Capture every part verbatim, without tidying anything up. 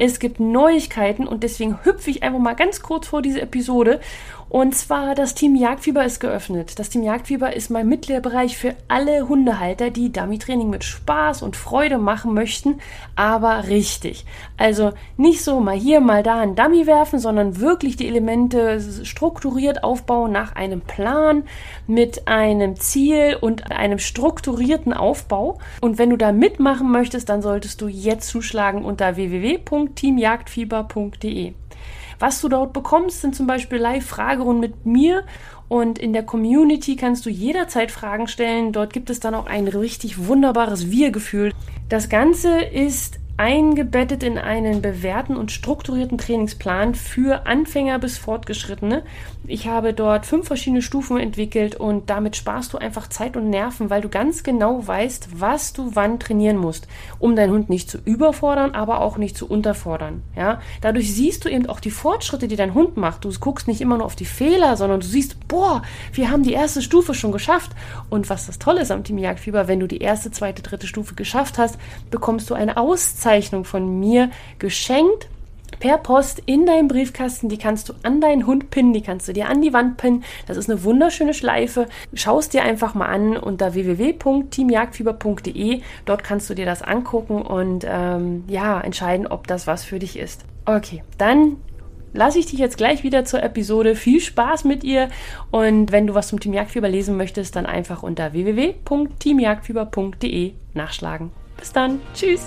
Es gibt Neuigkeiten und deswegen hüpfe ich einfach mal ganz kurz vor diese Episode. Und zwar, das Team Jagdfieber ist geöffnet. Das Team Jagdfieber ist mein Mitgliederbereich für alle Hundehalter, die Dummy-Training mit Spaß und Freude machen möchten, aber richtig. Also nicht so mal hier, mal da ein Dummy werfen, sondern wirklich die Elemente strukturiert aufbauen nach einem Plan, mit einem Ziel und einem strukturierten Aufbau. Und wenn du da mitmachen möchtest, dann solltest du jetzt zuschlagen unter w w w punkt team jagdfieber punkt d e. Was du dort bekommst, sind zum Beispiel Live-Fragerunden mit mir und in der Community kannst du jederzeit Fragen stellen. Dort gibt es dann auch ein richtig wunderbares Wir-Gefühl. Das Ganze ist eingebettet in einen bewährten und strukturierten Trainingsplan für Anfänger bis Fortgeschrittene. Ich habe dort fünf verschiedene Stufen entwickelt und damit sparst du einfach Zeit und Nerven, weil du ganz genau weißt, was du wann trainieren musst, um deinen Hund nicht zu überfordern, aber auch nicht zu unterfordern. Ja? Dadurch siehst du eben auch die Fortschritte, die dein Hund macht. Du guckst nicht immer nur auf die Fehler, sondern du siehst, boah, wir haben die erste Stufe schon geschafft. Und was das Tolle ist am Team Jagdfieber, wenn du die erste, zweite, dritte Stufe geschafft hast, bekommst du eine Auszeichnung von mir geschenkt per Post in deinem Briefkasten. Die kannst du an deinen Hund pinnen, die kannst du dir an die Wand pinnen. Das ist eine wunderschöne Schleife. Schau es dir einfach mal an unter w w w punkt team jagdfieber punkt d e. Dort kannst du dir das angucken und ähm, ja, entscheiden, ob das was für dich ist. Okay, dann lasse ich dich jetzt gleich wieder zur Episode. Viel Spaß mit ihr und wenn du was zum Team Jagdfieber lesen möchtest, dann einfach unter w w w punkt team jagdfieber punkt d e nachschlagen. Bis dann. Tschüss.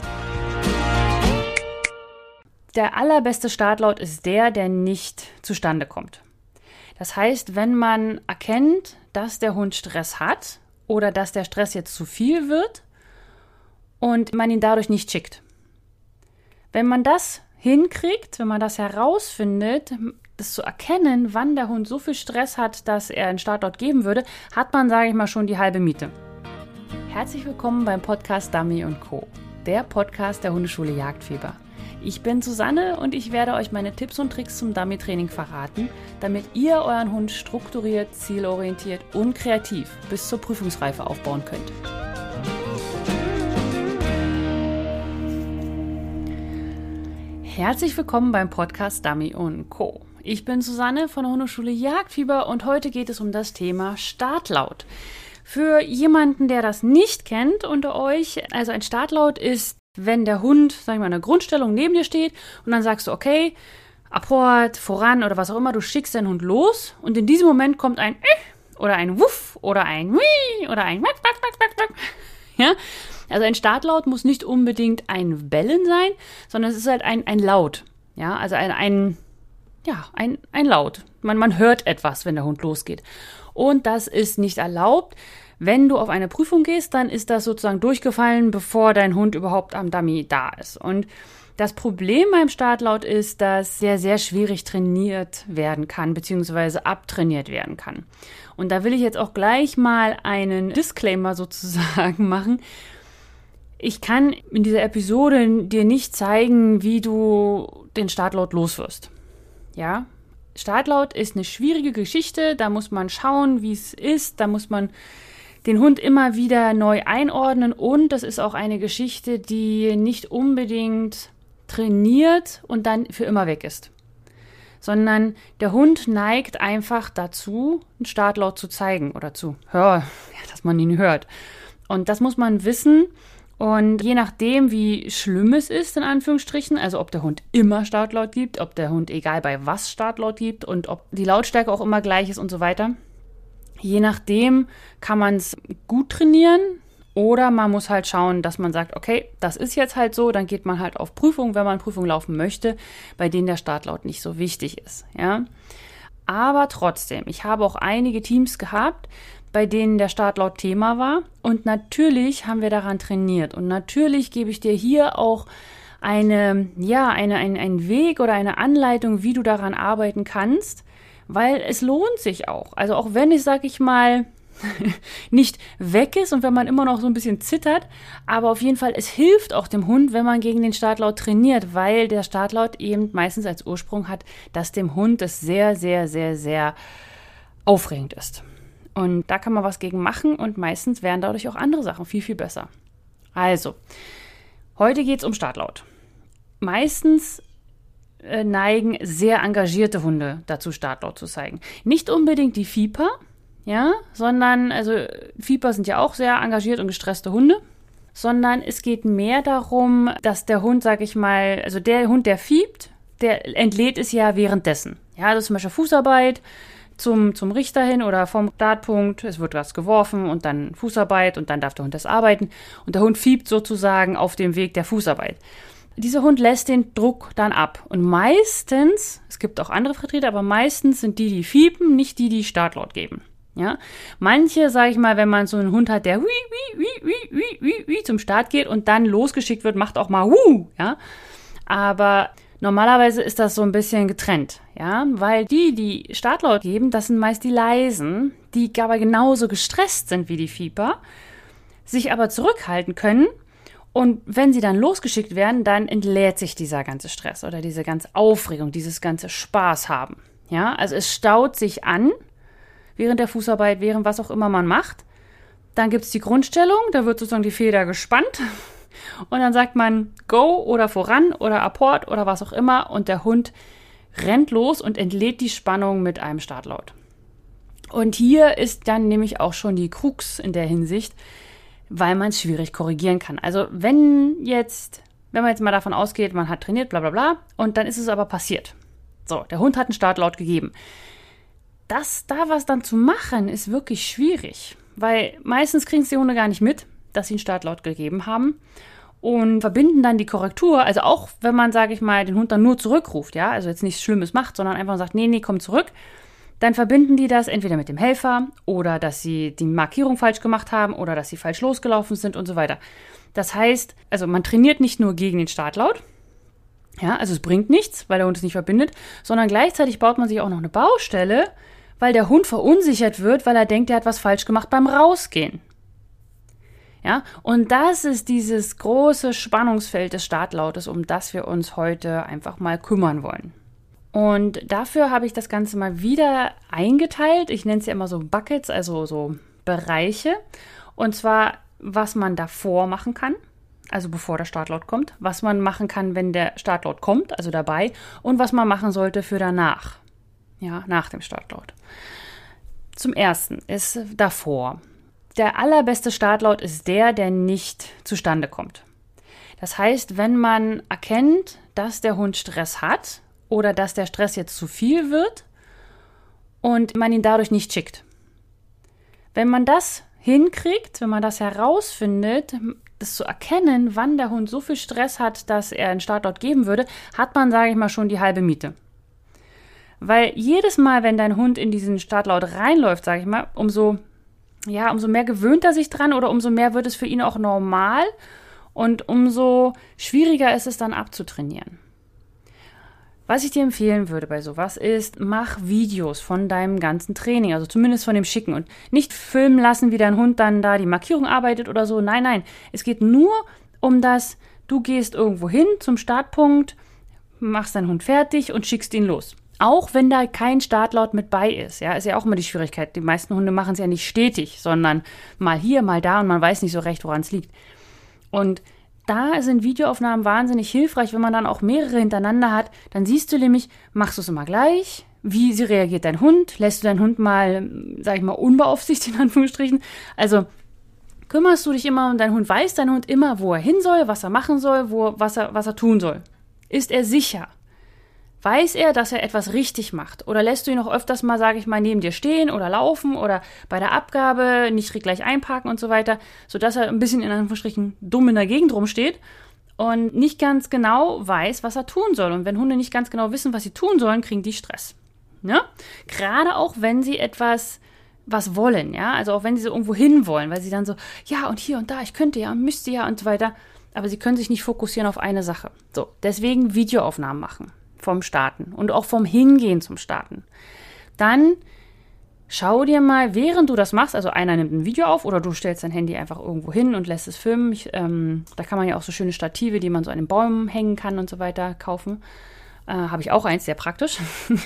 Der allerbeste Startlaut ist der, der nicht zustande kommt. Das heißt, wenn man erkennt, dass der Hund Stress hat oder dass der Stress jetzt zu viel wird und man ihn dadurch nicht schickt. Wenn man das hinkriegt, wenn man das herausfindet, das zu erkennen, wann der Hund so viel Stress hat, dass er einen Startlaut geben würde, hat man, sage ich mal, schon die halbe Miete. Herzlich willkommen beim Podcast Dummy und Co., der Podcast der Hundeschule Jagdfieber. Ich bin Susanne und ich werde euch meine Tipps und Tricks zum Dummy-Training verraten, damit ihr euren Hund strukturiert, zielorientiert und kreativ bis zur Prüfungsreife aufbauen könnt. Herzlich willkommen beim Podcast Dummy und Co. Ich bin Susanne von der Hundeschule Jagdfieber und heute geht es um das Thema Startlaut. Für jemanden, der das nicht kennt unter euch, also ein Startlaut ist, wenn der Hund, sag ich mal, in der Grundstellung neben dir steht und dann sagst du, okay, Apport, voran oder was auch immer, du schickst deinen Hund los und in diesem Moment kommt ein oder ein Wuff oder ein Wii oder ein Wack, Wack, Wack, Wack, Wack. Ja, also ein Startlaut muss nicht unbedingt ein Bellen sein, sondern es ist halt ein, ein Laut. Ja, also ein, ein, ja, ein, ein Laut. Man, man hört etwas, wenn der Hund losgeht. Und das ist nicht erlaubt. Wenn du auf eine Prüfung gehst, dann ist das sozusagen durchgefallen, bevor dein Hund überhaupt am Dummy da ist. Und das Problem beim Startlaut ist, dass sehr, sehr schwierig trainiert werden kann, beziehungsweise abtrainiert werden kann. Und da will ich jetzt auch gleich mal einen Disclaimer sozusagen machen. Ich kann in dieser Episode dir nicht zeigen, wie du den Startlaut loswirst. Ja, Startlaut ist eine schwierige Geschichte, da muss man schauen, wie es ist, da muss man den Hund immer wieder neu einordnen und das ist auch eine Geschichte, die nicht unbedingt trainiert und dann für immer weg ist, sondern der Hund neigt einfach dazu, einen Startlaut zu zeigen oder zu hören, ja, dass man ihn hört. Und das muss man wissen und je nachdem, wie schlimm es ist, in Anführungsstrichen, also ob der Hund immer Startlaut gibt, ob der Hund egal bei was Startlaut gibt und ob die Lautstärke auch immer gleich ist und so weiter, je nachdem kann man es gut trainieren oder man muss halt schauen, dass man sagt, okay, das ist jetzt halt so, dann geht man halt auf Prüfung, wenn man Prüfung laufen möchte, bei denen der Startlaut nicht so wichtig ist. Ja? Aber trotzdem, ich habe auch einige Teams gehabt, bei denen der Startlaut Thema war und natürlich haben wir daran trainiert und natürlich gebe ich dir hier auch eine, ja, eine, ein, einen Weg oder eine Anleitung, wie du daran arbeiten kannst, weil es lohnt sich auch. Also auch wenn es, sag ich mal, nicht weg ist und wenn man immer noch so ein bisschen zittert, aber auf jeden Fall, es hilft auch dem Hund, wenn man gegen den Startlaut trainiert, weil der Startlaut eben meistens als Ursprung hat, dass dem Hund es sehr, sehr, sehr, sehr aufregend ist. Und da kann man was gegen machen und meistens werden dadurch auch andere Sachen viel, viel besser. Also, heute geht es um Startlaut. meistens äh, neigen sehr engagierte Hunde dazu, Startlaut zu zeigen. Nicht unbedingt die Fieper, ja, sondern, also Fieper sind ja auch sehr engagiert und gestresste Hunde, sondern es geht mehr darum, dass der Hund, sag ich mal, also der Hund, der fiebt, der entlädt es ja währenddessen. Ja, das ist zum Beispiel Fußarbeit zum, zum Richter hin oder vom Startpunkt, es wird was geworfen und dann Fußarbeit und dann darf der Hund das arbeiten und der Hund fiebt sozusagen auf dem Weg der Fußarbeit. Dieser Hund lässt den Druck dann ab und meistens, es gibt auch andere Vertreter, aber meistens sind die, die fiepen, nicht die, die Startlaut geben. Ja, manche, sage ich mal, wenn man so einen Hund hat, der wie, wie, wie, wie, wie, wie, wie zum Start geht und dann losgeschickt wird, macht auch mal Wuh, ja. Aber normalerweise ist das so ein bisschen getrennt, ja, weil die, die Startlaut geben, das sind meist die Leisen, die aber genauso gestresst sind wie die Fieper, sich aber zurückhalten können und wenn sie dann losgeschickt werden, dann entlädt sich dieser ganze Stress oder diese ganze Aufregung, dieses ganze Spaß haben, ja. Also es staut sich an, während der Fußarbeit, während was auch immer man macht. Dann gibt es die Grundstellung, da wird sozusagen die Feder gespannt und dann sagt man Go oder voran oder Apport oder was auch immer und der Hund rennt los und entlädt die Spannung mit einem Startlaut. Und hier ist dann nämlich auch schon die Krux in der Hinsicht, weil man es schwierig korrigieren kann. Also wenn jetzt, wenn man jetzt mal davon ausgeht, man hat trainiert, bla bla bla, und dann ist es aber passiert. So, der Hund hat einen Startlaut gegeben. Das da was dann zu machen, ist wirklich schwierig, weil meistens kriegen es die Hunde gar nicht mit, dass sie einen Startlaut gegeben haben und verbinden dann die Korrektur, also auch wenn man, sage ich mal, den Hund dann nur zurückruft, ja, also jetzt nichts Schlimmes macht, sondern einfach sagt, nee, nee, komm zurück, dann verbinden die das entweder mit dem Helfer oder dass sie die Markierung falsch gemacht haben oder dass sie falsch losgelaufen sind und so weiter. Das heißt, also man trainiert nicht nur gegen den Startlaut, ja, also es bringt nichts, weil der Hund es nicht verbindet, sondern gleichzeitig baut man sich auch noch eine Baustelle, weil der Hund verunsichert wird, weil er denkt, er hat was falsch gemacht beim Rausgehen. Ja, und das ist dieses große Spannungsfeld des Startlautes, um das wir uns heute einfach mal kümmern wollen. Und dafür habe ich das Ganze mal wieder eingeteilt. Ich nenne es ja immer so Buckets, also so Bereiche. Und zwar, was man davor machen kann, also bevor der Startlaut kommt, was man machen kann, wenn der Startlaut kommt, also dabei, und was man machen sollte für danach. Ja, nach dem Startlaut. Zum Ersten ist davor. Der allerbeste Startlaut ist der, der nicht zustande kommt. Das heißt, wenn man erkennt, dass der Hund Stress hat oder dass der Stress jetzt zu viel wird und man ihn dadurch nicht schickt. Wenn man das hinkriegt, wenn man das herausfindet, das zu erkennen, wann der Hund so viel Stress hat, dass er einen Startlaut geben würde, hat man, sage ich mal, schon die halbe Miete. Weil jedes Mal, wenn dein Hund in diesen Startlaut reinläuft, sage ich mal, umso, ja, umso mehr gewöhnt er sich dran oder umso mehr wird es für ihn auch normal und umso schwieriger ist es dann abzutrainieren. Was ich dir empfehlen würde bei sowas ist, mach Videos von deinem ganzen Training, also zumindest von dem Schicken und nicht filmen lassen, wie dein Hund dann da die Markierung arbeitet oder so. Nein, nein, es geht nur um das, du gehst irgendwo hin zum Startpunkt, machst deinen Hund fertig und schickst ihn los. Auch wenn da kein Startlaut mit bei ist, ja, ist ja auch immer die Schwierigkeit. Die meisten Hunde machen es ja nicht stetig, sondern mal hier, mal da und man weiß nicht so recht, woran es liegt. Und da sind Videoaufnahmen wahnsinnig hilfreich, wenn man dann auch mehrere hintereinander hat. Dann siehst du nämlich, machst du es immer gleich? Wie sie reagiert dein Hund? Lässt du deinen Hund mal, sag ich mal, unbeaufsichtigt in Anführungsstrichen? Also kümmerst du dich immer um deinen Hund? Weiß dein Hund immer, wo er hin soll, was er machen soll, wo, was er, was er tun soll? Ist er sicher? Weiß er, dass er etwas richtig macht? Oder lässt du ihn auch öfters mal, sage ich mal, neben dir stehen oder laufen oder bei der Abgabe nicht gleich einparken und so weiter, sodass er ein bisschen in Anführungsstrichen dumm in der Gegend rumsteht und nicht ganz genau weiß, was er tun soll. Und wenn Hunde nicht ganz genau wissen, was sie tun sollen, kriegen die Stress. Ja? Gerade auch, wenn sie etwas was wollen, ja, also auch wenn sie so irgendwo hin wollen, weil sie dann so, ja und hier und da, ich könnte ja, müsste ja und so weiter, aber sie können sich nicht fokussieren auf eine Sache. So, deswegen Videoaufnahmen machen. Vom Starten und auch vom Hingehen zum Starten. Dann schau dir mal, während du das machst, also einer nimmt ein Video auf oder du stellst dein Handy einfach irgendwo hin und lässt es filmen. Ich, ähm, da kann man ja auch so schöne Stative, die man so an den Bäumen hängen kann und so weiter, kaufen. Äh, habe ich auch eins, sehr praktisch.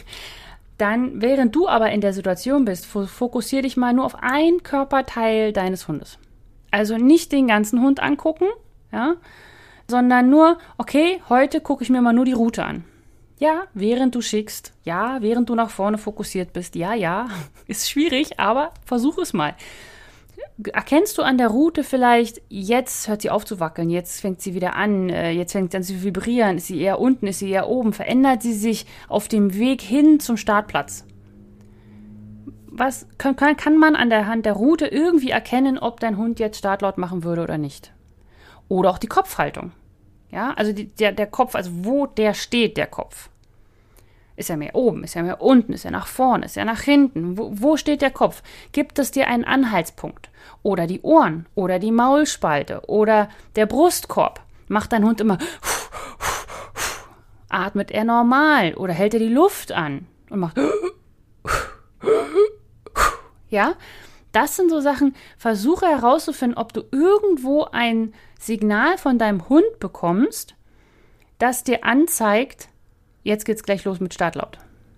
Dann, während du aber in der Situation bist, fokussier dich mal nur auf ein Körperteil deines Hundes. Also nicht den ganzen Hund angucken, ja, sondern nur, okay, heute gucke ich mir mal nur die Route an. Ja, während du schickst, ja, während du nach vorne fokussiert bist, ja, ja, ist schwierig, aber versuch es mal. Erkennst du an der Route vielleicht, jetzt hört sie auf zu wackeln, jetzt fängt sie wieder an, jetzt fängt sie an zu vibrieren, ist sie eher unten, ist sie eher oben, verändert sie sich auf dem Weg hin zum Startplatz? Was kann, kann man an der Hand der Route irgendwie erkennen, ob dein Hund jetzt Startlaut machen würde oder nicht? Oder auch die Kopfhaltung. Ja, also die, der, der Kopf, also wo der steht, der Kopf. Ist er mehr oben, ist er mehr unten, ist er nach vorne, ist er nach hinten? Wo, wo steht der Kopf? Gibt es dir einen Anhaltspunkt? Oder die Ohren oder die Maulspalte oder der Brustkorb? Macht dein Hund immer, atmet er normal oder hält er die Luft an und macht, ja? Das sind so Sachen, versuche herauszufinden, ob du irgendwo ein Signal von deinem Hund bekommst, das dir anzeigt, jetzt geht's gleich los mit Startlaut.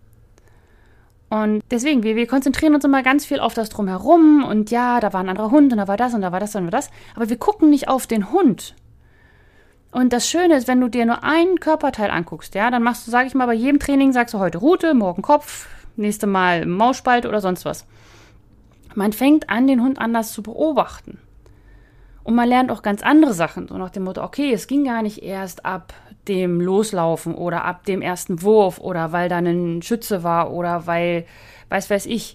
Und deswegen, wir, wir konzentrieren uns immer ganz viel auf das Drumherum und ja, da war ein anderer Hund und da war das und da war das und da war das, aber wir gucken nicht auf den Hund. Und das Schöne ist, wenn du dir nur einen Körperteil anguckst, ja, dann machst du, sage ich mal, bei jedem Training sagst du heute Rute, morgen Kopf, nächste Mal Maulspalte oder sonst was. Man fängt an, den Hund anders zu beobachten. Und man lernt auch ganz andere Sachen, so nach dem Motto, okay, es ging gar nicht erst ab dem Loslaufen oder ab dem ersten Wurf oder weil da ein Schütze war oder weil, weiß weiß ich.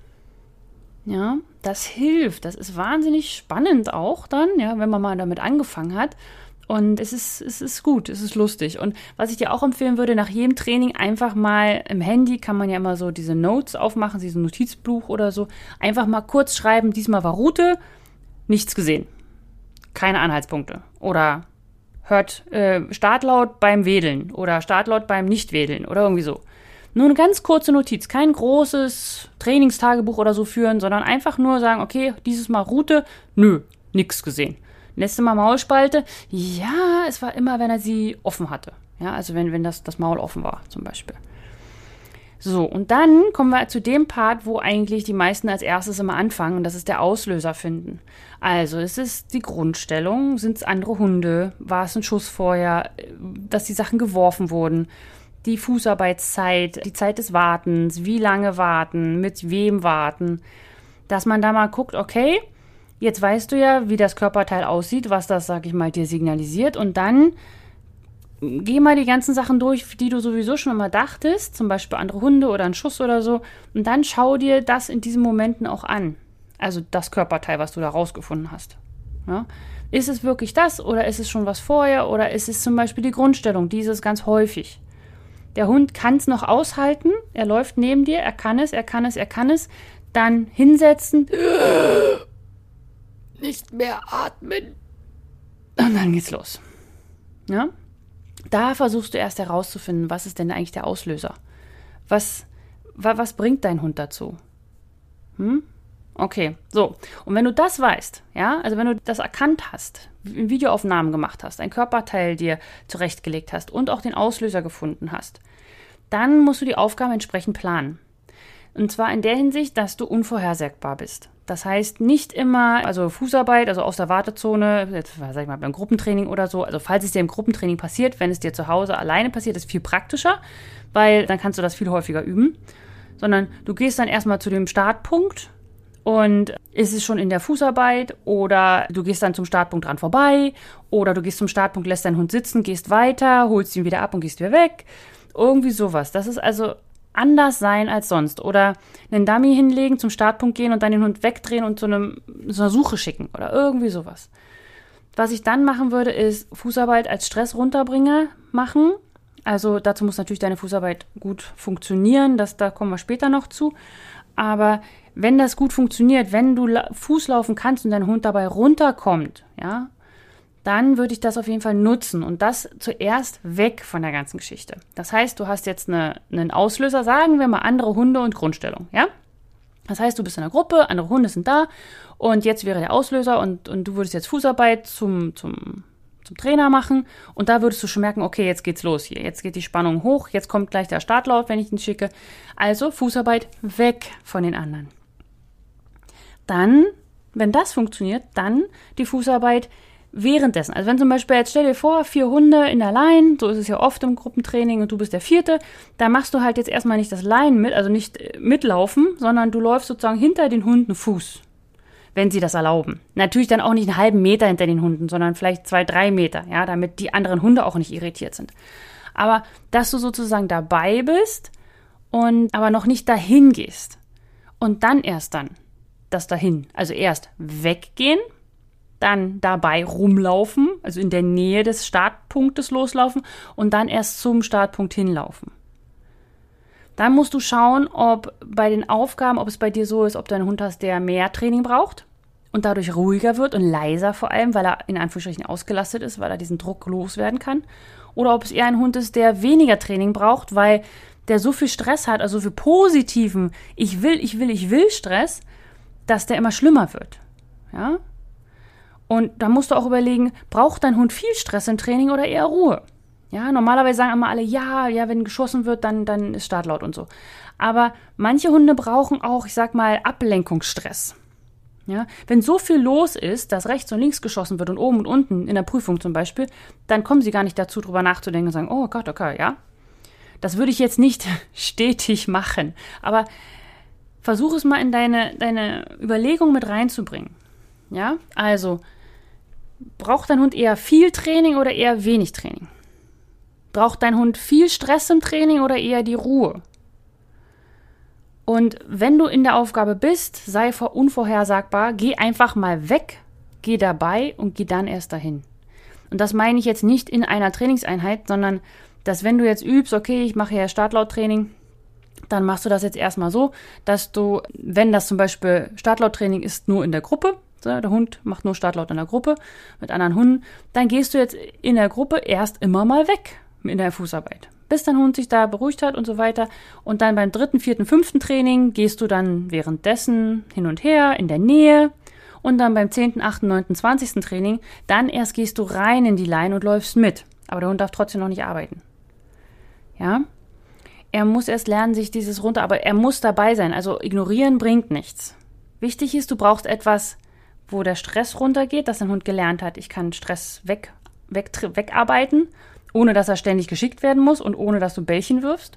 Ja, das hilft, das ist wahnsinnig spannend auch dann, ja, wenn man mal damit angefangen hat. Und es ist, es ist gut, es ist lustig. Und was ich dir auch empfehlen würde, nach jedem Training einfach mal im Handy, kann man ja immer so diese Notes aufmachen, dieses Notizbuch oder so, einfach mal kurz schreiben, diesmal war Route, nichts gesehen. Keine Anhaltspunkte. Oder hört äh, Startlaut beim Wedeln oder Startlaut beim Nichtwedeln oder irgendwie so. Nur eine ganz kurze Notiz, kein großes Trainingstagebuch oder so führen, sondern einfach nur sagen, okay, dieses Mal Route, nö, nix gesehen. Letzte Mal Maulspalte, ja, es war immer, wenn er sie offen hatte. Ja, also wenn, wenn das, das Maul offen war, zum Beispiel. So, und dann kommen wir zu dem Part, wo eigentlich die meisten als erstes immer anfangen, und das ist der Auslöser finden. Also, es ist die Grundstellung, sind es andere Hunde, war es ein Schuss vorher, dass die Sachen geworfen wurden, die Fußarbeitszeit, die Zeit des Wartens, wie lange warten, mit wem warten, dass man da mal guckt, okay, jetzt weißt du ja, wie das Körperteil aussieht, was das, sag ich mal, dir signalisiert. Und dann geh mal die ganzen Sachen durch, die du sowieso schon mal dachtest, zum Beispiel andere Hunde oder ein Schuss oder so. Und dann schau dir das in diesen Momenten auch an. Also das Körperteil, was du da rausgefunden hast. Ja? Ist es wirklich das oder ist es schon was vorher oder ist es zum Beispiel die Grundstellung? Die ist es ganz häufig. Der Hund kann es noch aushalten, er läuft neben dir, er kann es, er kann es, er kann es. Dann hinsetzen. Nicht mehr atmen. Und dann geht's los. Ja? Da versuchst du erst herauszufinden, was ist denn eigentlich der Auslöser? Was, wa, was bringt dein Hund dazu? Hm? Okay, so. Und wenn du das weißt, ja, also wenn du das erkannt hast, Videoaufnahmen gemacht hast, ein Körperteil dir zurechtgelegt hast und auch den Auslöser gefunden hast, dann musst du die Aufgabe entsprechend planen. Und zwar in der Hinsicht, dass du unvorhersehbar bist. Das heißt, nicht immer, also Fußarbeit, also aus der Wartezone, jetzt sag ich mal beim Gruppentraining oder so, also falls es dir im Gruppentraining passiert, wenn es dir zu Hause alleine passiert, ist viel praktischer, weil dann kannst du das viel häufiger üben, sondern du gehst dann erstmal zu dem Startpunkt und ist es schon in der Fußarbeit oder du gehst dann zum Startpunkt dran vorbei oder du gehst zum Startpunkt, lässt deinen Hund sitzen, gehst weiter, holst ihn wieder ab und gehst wieder weg, irgendwie sowas. Das ist also anders sein als sonst. Oder einen Dummy hinlegen, zum Startpunkt gehen und dann den Hund wegdrehen und zu, einem, zu einer Suche schicken oder irgendwie sowas. Was ich dann machen würde, ist Fußarbeit als Stress-Runterbringer machen. Also dazu muss natürlich deine Fußarbeit gut funktionieren, das, da kommen wir später noch zu. Aber wenn das gut funktioniert, wenn du Fuß laufen kannst und dein Hund dabei runterkommt, ja, dann würde ich das auf jeden Fall nutzen und das zuerst weg von der ganzen Geschichte. Das heißt, du hast jetzt eine, einen Auslöser, sagen wir mal andere Hunde und Grundstellung, ja? Das heißt, du bist in einer Gruppe, andere Hunde sind da und jetzt wäre der Auslöser und, und du würdest jetzt Fußarbeit zum, zum, zum Trainer machen und da würdest du schon merken, okay, jetzt geht's los hier, jetzt geht die Spannung hoch, jetzt kommt gleich der Startlauf, wenn ich ihn schicke. Also Fußarbeit weg von den anderen. Dann, wenn das funktioniert, dann die Fußarbeit währenddessen. Also wenn zum Beispiel, jetzt stell dir vor, vier Hunde in der Line, so ist es ja oft im Gruppentraining und du bist der Vierte, dann machst du halt jetzt erstmal nicht das Line mit, also nicht mitlaufen, sondern du läufst sozusagen hinter den Hunden einen Fuß, wenn sie das erlauben. Natürlich dann auch nicht einen halben Meter hinter den Hunden, sondern vielleicht zwei, drei Meter, ja, damit die anderen Hunde auch nicht irritiert sind. Aber dass du sozusagen dabei bist und aber noch nicht dahin gehst und dann erst dann das dahin, also erst weggehen, dann dabei rumlaufen, also in der Nähe des Startpunktes loslaufen und dann erst zum Startpunkt hinlaufen. Dann musst du schauen, ob bei den Aufgaben, ob es bei dir so ist, ob du einen Hund hast, der mehr Training braucht und dadurch ruhiger wird und leiser vor allem, weil er in Anführungsstrichen ausgelastet ist, weil er diesen Druck loswerden kann. Oder ob es eher ein Hund ist, der weniger Training braucht, weil der so viel Stress hat, also so viel positiven Ich will, ich will, ich will Stress, dass der immer schlimmer wird. Ja? Und da musst du auch überlegen, braucht dein Hund viel Stress im Training oder eher Ruhe? Ja, normalerweise sagen immer alle, ja, ja, wenn geschossen wird, dann, dann ist Startlaut und so. Aber manche Hunde brauchen auch, ich sag mal, Ablenkungsstress. Ja, wenn so viel los ist, dass rechts und links geschossen wird und oben und unten in der Prüfung zum Beispiel, dann kommen sie gar nicht dazu, drüber nachzudenken und sagen, oh Gott, okay, ja. Das würde ich jetzt nicht stetig machen. Aber versuch es mal in deine, deine Überlegung mit reinzubringen. Ja, also braucht dein Hund eher viel Training oder eher wenig Training? Braucht dein Hund viel Stress im Training oder eher die Ruhe? Und wenn du in der Aufgabe bist, sei unvorhersagbar, geh einfach mal weg, geh dabei und geh dann erst dahin. Und das meine ich jetzt nicht in einer Trainingseinheit, sondern dass wenn du jetzt übst, okay, ich mache ja Startlauttraining, dann machst du das jetzt erstmal so, dass du, wenn das zum Beispiel Startlauttraining ist, nur in der Gruppe, der Hund macht nur Startlaut in der Gruppe mit anderen Hunden, dann gehst du jetzt in der Gruppe erst immer mal weg in der Fußarbeit, bis dein Hund sich da beruhigt hat und so weiter. Und dann beim dritten, vierten, fünften Training gehst du dann währenddessen hin und her in der Nähe und dann beim zehnten, achten, neunten, zwanzigsten Training, dann erst gehst du rein in die Line und läufst mit. Aber der Hund darf trotzdem noch nicht arbeiten. Ja? Er muss erst lernen, sich dieses runter, aber er muss dabei sein. Also ignorieren bringt nichts. Wichtig ist, du brauchst etwas, wo der Stress runtergeht, dass dein Hund gelernt hat, ich kann Stress weg, weg, wegarbeiten, ohne dass er ständig geschickt werden muss und ohne dass du Bällchen wirfst.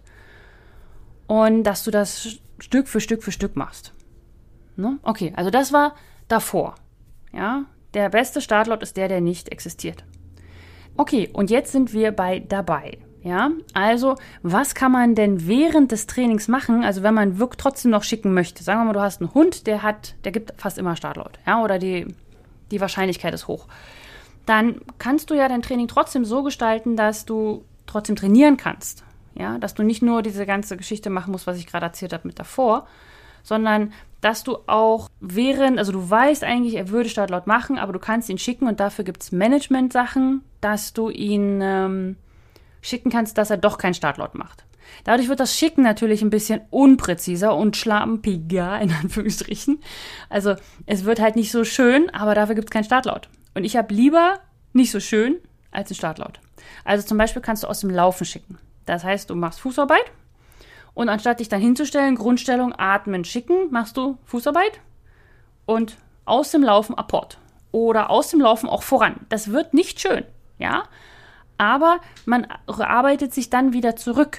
Und dass du das Stück für Stück für Stück machst. Ne? Okay, also das war davor. Ja? Der beste Startlaut ist der, der nicht existiert. Okay, und jetzt sind wir bei dabei. Ja, also was kann man denn während des Trainings machen, also wenn man wirklich trotzdem noch schicken möchte? Sagen wir mal, du hast einen Hund, der hat, der gibt fast immer Startlaut, ja, oder die, die Wahrscheinlichkeit ist hoch. Dann kannst du ja dein Training trotzdem so gestalten, dass du trotzdem trainieren kannst. Ja, dass du nicht nur diese ganze Geschichte machen musst, was ich gerade erzählt habe mit davor, sondern dass du auch während, also du weißt eigentlich, er würde Startlaut machen, aber du kannst ihn schicken und dafür gibt es Management-Sachen, dass du ihn ähm, schicken kannst, dass er doch keinen Startlaut macht. Dadurch wird das Schicken natürlich ein bisschen unpräziser und schlampiger, in Anführungsstrichen. Also es wird halt nicht so schön, aber dafür gibt es keinen Startlaut. Und ich habe lieber nicht so schön als einen Startlaut. Also zum Beispiel kannst du aus dem Laufen schicken. Das heißt, du machst Fußarbeit und anstatt dich dann hinzustellen, Grundstellung, atmen, schicken, machst du Fußarbeit und aus dem Laufen Apport. Oder aus dem Laufen auch voran. Das wird nicht schön, ja. Aber man arbeitet sich dann wieder zurück.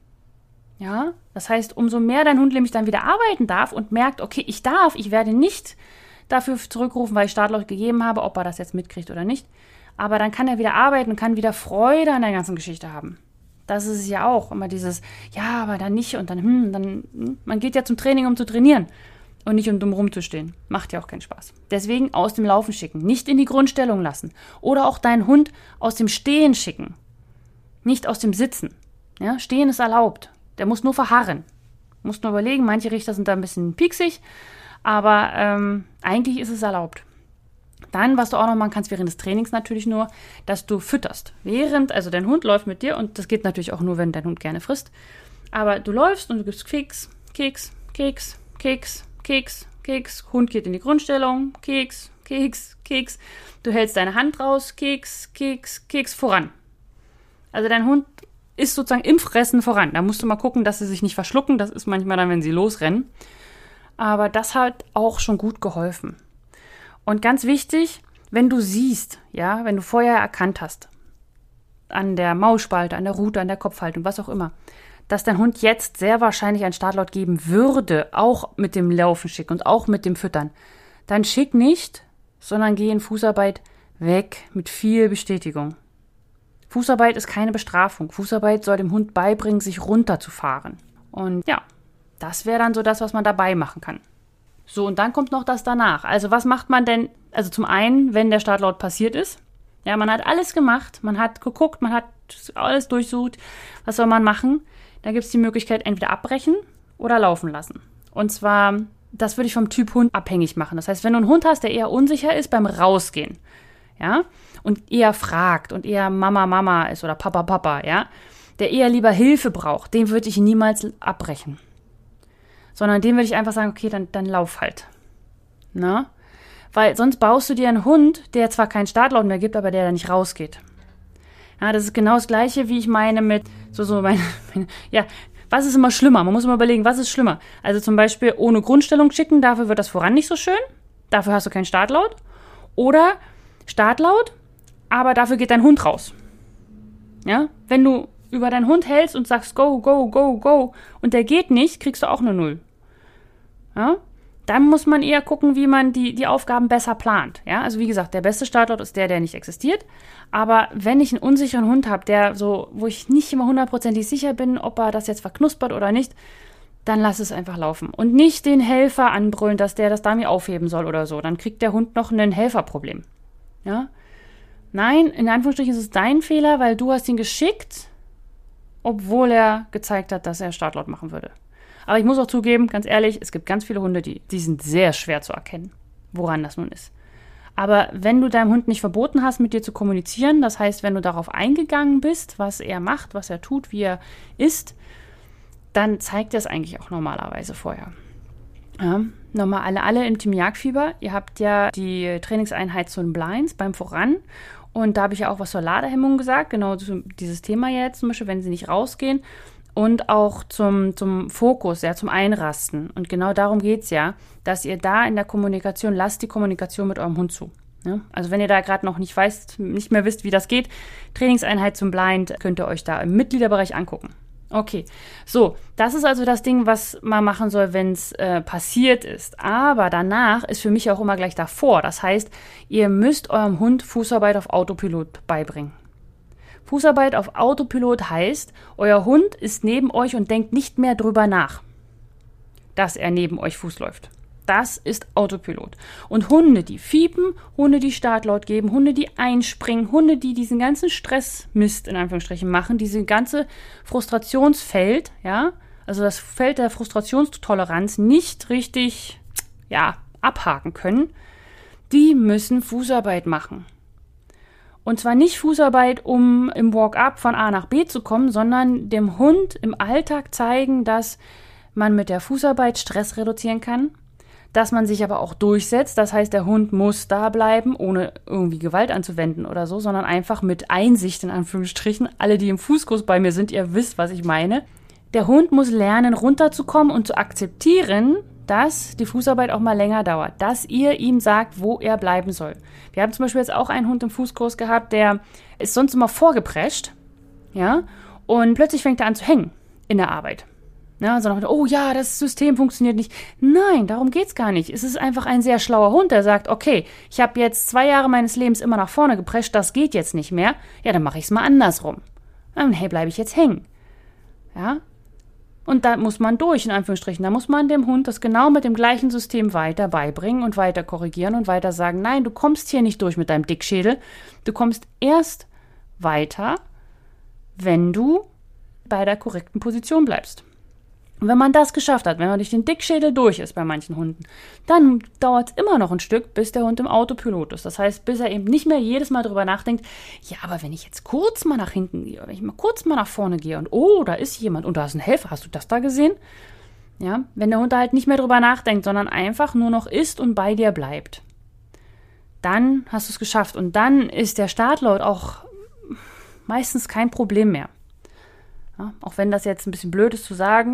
Ja, das heißt, umso mehr dein Hund nämlich dann wieder arbeiten darf und merkt, okay, ich darf, ich werde nicht dafür zurückrufen, weil ich Startlaut gegeben habe, ob er das jetzt mitkriegt oder nicht. Aber dann kann er wieder arbeiten und kann wieder Freude an der ganzen Geschichte haben. Das ist es ja auch, immer dieses, ja, aber dann nicht und dann, hm, dann, hm. Man geht ja zum Training, um zu trainieren und nicht um dumm rumzustehen. Macht ja auch keinen Spaß. Deswegen aus dem Laufen schicken, nicht in die Grundstellung lassen. Oder auch deinen Hund aus dem Stehen schicken, nicht aus dem Sitzen. Ja, Stehen ist erlaubt. Der muss nur verharren. Muss nur überlegen, manche Richter sind da ein bisschen pieksig, aber ähm, eigentlich ist es erlaubt. Dann, was du auch noch machen kannst während des Trainings natürlich nur, dass du fütterst. Während, also dein Hund läuft mit dir und das geht natürlich auch nur, wenn dein Hund gerne frisst. Aber du läufst und du gibst Keks, Keks, Keks, Keks, Keks, Keks. Hund geht in die Grundstellung, Keks, Keks, Keks. Du hältst deine Hand raus, Keks, Keks, Keks voran. Also dein Hund ist sozusagen im Fressen voran. Da musst du mal gucken, dass sie sich nicht verschlucken. Das ist manchmal dann, wenn sie losrennen. Aber das hat auch schon gut geholfen. Und ganz wichtig, wenn du siehst, ja, wenn du vorher erkannt hast, an der Maulspalte, an der Rute, an der Kopfhaltung, was auch immer, dass dein Hund jetzt sehr wahrscheinlich einen Startlaut geben würde, auch mit dem Laufen schick und auch mit dem Füttern, dann schick nicht, sondern geh in Fußarbeit weg mit viel Bestätigung. Fußarbeit ist keine Bestrafung. Fußarbeit soll dem Hund beibringen, sich runterzufahren. Und ja, das wäre dann so das, was man dabei machen kann. So, und dann kommt noch das danach. Also was macht man denn, also zum einen, wenn der Startlaut passiert ist, ja, man hat alles gemacht, man hat geguckt, man hat alles durchsucht, was soll man machen? Da gibt es die Möglichkeit, entweder abbrechen oder laufen lassen. Und zwar, das würde ich vom Typ Hund abhängig machen. Das heißt, wenn du einen Hund hast, der eher unsicher ist beim Rausgehen, ja, und eher fragt und eher Mama, Mama ist oder Papa, Papa, ja, der eher lieber Hilfe braucht, den würde ich niemals abbrechen. Sondern dem würde ich einfach sagen, okay, dann, dann lauf halt. Na? Weil sonst baust du dir einen Hund, der zwar keinen Startlaut mehr gibt, aber der da nicht rausgeht. Ja, das ist genau das Gleiche, wie ich meine mit so, so, meine, meine, ja, was ist immer schlimmer? Man muss immer überlegen, was ist schlimmer? Also zum Beispiel ohne Grundstellung schicken, dafür wird das voran nicht so schön. Dafür hast du keinen Startlaut. Oder Startlaut, aber dafür geht dein Hund raus. Ja, wenn du über deinen Hund hältst und sagst go, go, go, go und der geht nicht, kriegst du auch eine Null. Ja, dann muss man eher gucken, wie man die, die Aufgaben besser plant. Ja, also wie gesagt, der beste Startlaut ist der, der nicht existiert. Aber wenn ich einen unsicheren Hund habe, der so, wo ich nicht immer hundertprozentig sicher bin, ob er das jetzt verknuspert oder nicht, dann lass es einfach laufen. Und nicht den Helfer anbrüllen, dass der das Dummy aufheben soll oder so. Dann kriegt der Hund noch ein Helferproblem. Ja? Nein, in Anführungsstrichen ist es dein Fehler, weil du hast ihn geschickt, obwohl er gezeigt hat, dass er Startlaut machen würde. Aber ich muss auch zugeben, ganz ehrlich, es gibt ganz viele Hunde, die, die sind sehr schwer zu erkennen, woran das nun ist. Aber wenn du deinem Hund nicht verboten hast, mit dir zu kommunizieren, das heißt, wenn du darauf eingegangen bist, was er macht, was er tut, wie er ist, dann zeigt er es eigentlich auch normalerweise vorher. Ja, nochmal alle, alle im Team Jagdfieber. Ihr habt ja die Trainingseinheit zu den Blinds beim Voran. Und da habe ich ja auch was zur Ladehemmung gesagt. Genau dieses Thema jetzt zum Beispiel, wenn sie nicht rausgehen. Und auch zum, zum Fokus, ja, zum Einrasten. Und genau darum geht es ja, dass ihr da in der Kommunikation, lasst die Kommunikation mit eurem Hund zu. Ja? Also wenn ihr da gerade noch nicht weißt, nicht mehr wisst, wie das geht, Trainingseinheit zum Blind, könnt ihr euch da im Mitgliederbereich angucken. Okay, so, das ist also das Ding, was man machen soll, wenn es äh, passiert ist. Aber danach ist für mich auch immer gleich davor. Das heißt, ihr müsst eurem Hund Fußarbeit auf Autopilot beibringen. Fußarbeit auf Autopilot heißt, euer Hund ist neben euch und denkt nicht mehr drüber nach, dass er neben euch Fuß läuft. Das ist Autopilot. Und Hunde, die fiepen, Hunde, die Startlaut geben, Hunde, die einspringen, Hunde, die diesen ganzen Stressmist in Anführungsstrichen machen, diese ganze Frustrationsfeld, ja, also das Feld der Frustrationstoleranz nicht richtig, ja, abhaken können, die müssen Fußarbeit machen. Und zwar nicht Fußarbeit, um im Walk-up von A nach B zu kommen, sondern dem Hund im Alltag zeigen, dass man mit der Fußarbeit Stress reduzieren kann, dass man sich aber auch durchsetzt. Das heißt, der Hund muss da bleiben, ohne irgendwie Gewalt anzuwenden oder so, sondern einfach mit Einsicht in Anführungsstrichen. Alle, die im Fußkurs bei mir sind, ihr wisst, was ich meine. Der Hund muss lernen, runterzukommen und zu akzeptieren, dass die Fußarbeit auch mal länger dauert, dass ihr ihm sagt, wo er bleiben soll. Wir haben zum Beispiel jetzt auch einen Hund im Fußkurs gehabt, der ist sonst immer vorgeprescht, ja, und plötzlich fängt er an zu hängen in der Arbeit. Ja, also noch, oh ja, das System funktioniert nicht. Nein, darum geht's gar nicht. Es ist einfach ein sehr schlauer Hund, der sagt, okay, ich habe jetzt zwei Jahre meines Lebens immer nach vorne geprescht, das geht jetzt nicht mehr. Ja, dann mache ich es mal andersrum. Und hey, bleibe ich jetzt hängen. Ja, und da muss man durch, in Anführungsstrichen. Da muss man dem Hund das genau mit dem gleichen System weiter beibringen und weiter korrigieren und weiter sagen, nein, du kommst hier nicht durch mit deinem Dickschädel. Du kommst erst weiter, wenn du bei der korrekten Position bleibst. Und wenn man das geschafft hat, wenn man durch den Dickschädel durch ist bei manchen Hunden, dann dauert es immer noch ein Stück, bis der Hund im Autopilot ist. Das heißt, bis er eben nicht mehr jedes Mal drüber nachdenkt, ja, aber wenn ich jetzt kurz mal nach hinten gehe, wenn ich mal kurz mal nach vorne gehe und oh, da ist jemand und da ist ein Helfer, hast du das da gesehen? Ja, wenn der Hund da halt nicht mehr drüber nachdenkt, sondern einfach nur noch ist und bei dir bleibt, dann hast du es geschafft. Und dann ist der Startlaut auch meistens kein Problem mehr. Ja, auch wenn das jetzt ein bisschen blöd ist zu sagen,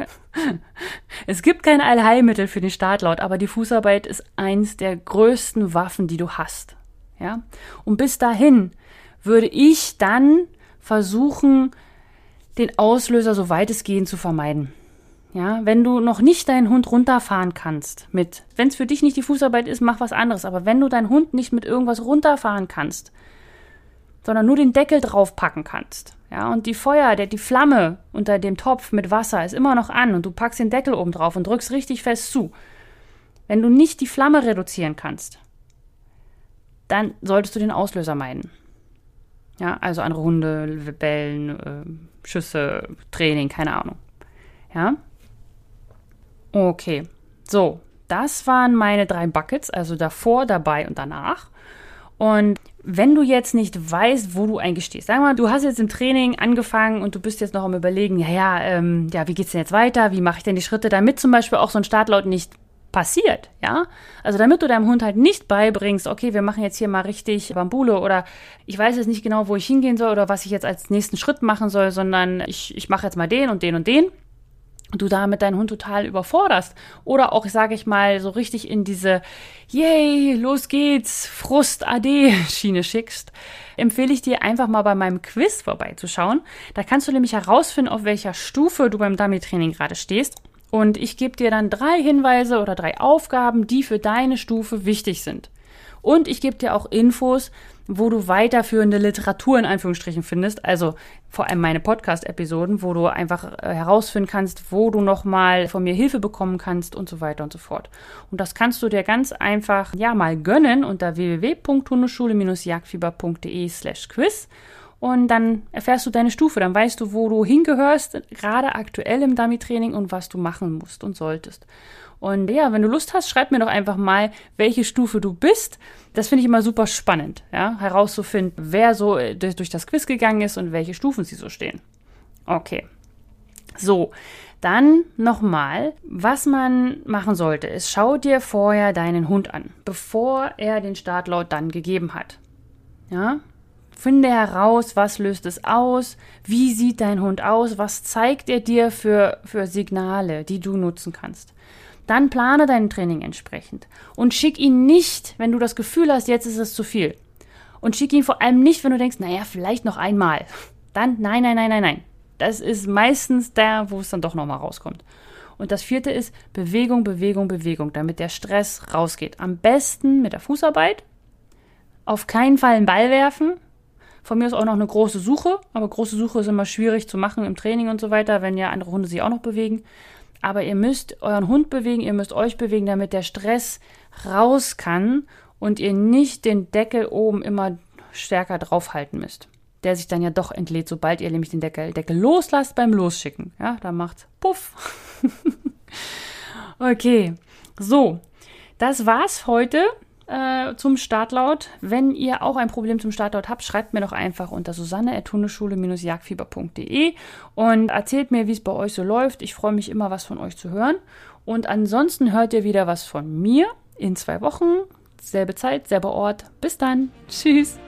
es gibt kein Allheilmittel für den Startlaut, aber die Fußarbeit ist eins der größten Waffen, die du hast. Ja? Und bis dahin würde ich dann versuchen, den Auslöser so weitestgehend zu vermeiden. Ja, wenn du noch nicht deinen Hund runterfahren kannst mit, wenn es für dich nicht die Fußarbeit ist, mach was anderes. Aber wenn du deinen Hund nicht mit irgendwas runterfahren kannst, sondern nur den Deckel draufpacken kannst, ja, und die Feuer, der, die Flamme unter dem Topf mit Wasser ist immer noch an und du packst den Deckel oben drauf und drückst richtig fest zu. Wenn du nicht die Flamme reduzieren kannst, dann solltest du den Auslöser meiden. Ja, also andere Hunde, Bellen, äh, Schüsse, Training, keine Ahnung. Ja. Okay, so, das waren meine drei Buckets, also davor, dabei und danach. Und wenn du jetzt nicht weißt, wo du eigentlich stehst, sag mal, du hast jetzt im Training angefangen und du bist jetzt noch am Überlegen, ja, ja, ähm, ja, wie geht's denn jetzt weiter? Wie mache ich denn die Schritte, damit zum Beispiel auch so ein Startlaut nicht passiert, ja? Also damit du deinem Hund halt nicht beibringst, okay, wir machen jetzt hier mal richtig Bambule oder ich weiß jetzt nicht genau, wo ich hingehen soll oder was ich jetzt als nächsten Schritt machen soll, sondern ich, ich mache jetzt mal den und den und den. Und du damit deinen Hund total überforderst. Oder auch, sage ich mal, so richtig in diese Yay, los geht's, Frust-A D-Schiene schickst, empfehle ich dir einfach mal bei meinem Quiz vorbeizuschauen. Da kannst du nämlich herausfinden, auf welcher Stufe du beim Dummy-Training gerade stehst. Und ich gebe dir dann drei Hinweise oder drei Aufgaben, die für deine Stufe wichtig sind. Und ich gebe dir auch Infos, wo du weiterführende Literatur in Anführungsstrichen findest, also vor allem meine Podcast-Episoden, wo du einfach äh, herausfinden kannst, wo du nochmal von mir Hilfe bekommen kannst und so weiter und so fort. Und das kannst du dir ganz einfach ja mal gönnen unter w w w punkt hundeschule Bindestrich jagdfieber punkt d e slash quiz und dann erfährst du deine Stufe, dann weißt du, wo du hingehörst, gerade aktuell im Dummy-Training und was du machen musst und solltest. Und ja, wenn du Lust hast, schreib mir doch einfach mal, welche Stufe du bist. Das finde ich immer super spannend, ja, herauszufinden, wer so durch das Quiz gegangen ist und welche Stufen sie so stehen. Okay, so, dann nochmal, was man machen sollte, ist, schau dir vorher deinen Hund an, bevor er den Startlaut dann gegeben hat. Ja, finde heraus, was löst es aus, wie sieht dein Hund aus, was zeigt er dir für, für Signale, die du nutzen kannst. Dann plane dein Training entsprechend und schick ihn nicht, wenn du das Gefühl hast, jetzt ist es zu viel. Und schick ihn vor allem nicht, wenn du denkst, naja, vielleicht noch einmal. Dann, nein, nein, nein, nein, nein. Das ist meistens der, wo es dann doch nochmal rauskommt. Und das vierte ist Bewegung, Bewegung, Bewegung, damit der Stress rausgeht. Am besten mit der Fußarbeit. Auf keinen Fall einen Ball werfen. Von mir ist auch noch eine große Suche, aber große Suche ist immer schwierig zu machen im Training und so weiter, wenn ja andere Hunde sich auch noch bewegen. Aber ihr müsst euren Hund bewegen, ihr müsst euch bewegen, damit der Stress raus kann und ihr nicht den Deckel oben immer stärker draufhalten müsst. Der sich dann ja doch entlädt, sobald ihr nämlich den Deckel, Deckel loslasst beim Losschicken. Ja, da macht's Puff. Okay, so, das war's heute äh, zum Startlaut. Wenn ihr auch ein Problem zum Startlaut habt, schreibt mir doch einfach unter susanne at hundeschule Bindestrich jagdfieber punkt d e und erzählt mir, wie es bei euch so läuft. Ich freue mich immer, was von euch zu hören. Und ansonsten hört ihr wieder was von mir in zwei Wochen. Selbe Zeit, selber Ort. Bis dann. Tschüss.